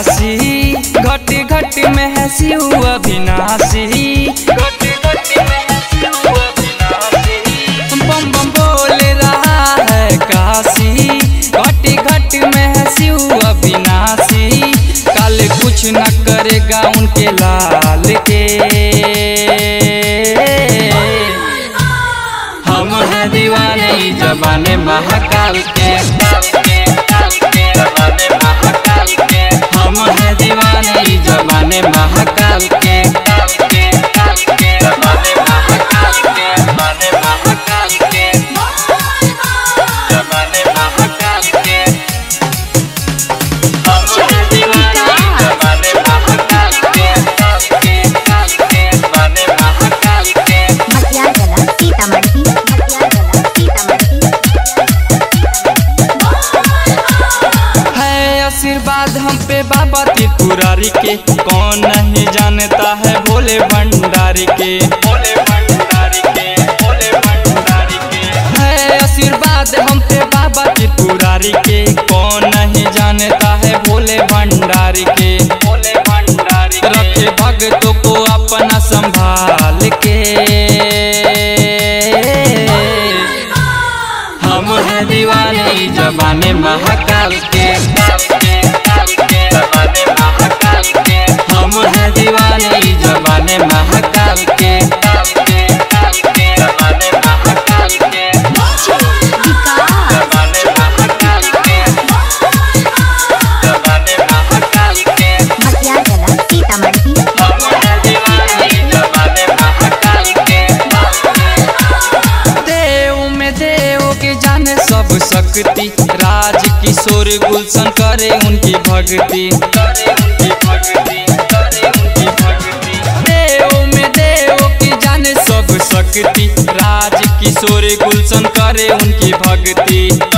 काशी, घट घट में है शिव अविनाशी, घट घट में है शिव अविनाशी। बम बम बोल रहा है काशी, घट घट में है शिव अविनाशी। काल कुछ न करेगा उनके लाल के, हम हैं दीवाने जमाने महाकाल के, जमाने महाकाल के। हम हैं दीवाने जमाने महाकाल के, जमाने महाकाल के, जमाने महाकाल के, जमाने महाकाल के। हम हैं दीवाने जमाने महाकाल के, जमाने महाकाल के। मटियागला सीतामढ़ी, मटियागला सीतामढ़ी। है आशीर्वाद हम पे बाबा त्रिपुरारी के, कौन नहीं जानता है भोले भंडारी के, भोले भंडारी के, भोले भंडारी के। है आशीर्वाद हम पे बाबा त्रिपुरारी के, कौन नहीं जानता है भोले भंडारी के, भोले भंडारी के। रखे भक्तों को अपना संभाल के, हम हैं दीवाने जमाने महाकाल के, जमाने महाकाल के। हम हैं दीवाने जमाने महाकाल के, जमाने महाकाल के, जमाने महाकाल के, जमाने महाकाल के। मटियागला सीतामढ़ी। हम हैं दीवाने जमाने महाकाल के। देव में देव के जाने सब शक्ति, राज किशोर गुलशन करे उनकी भक्ति, करे उनकी भक्ति, करे उनकी भक्ति। देव में देव के जाने सब शक्ति, राज किशोर गुलशन करे उनकी भक्ति।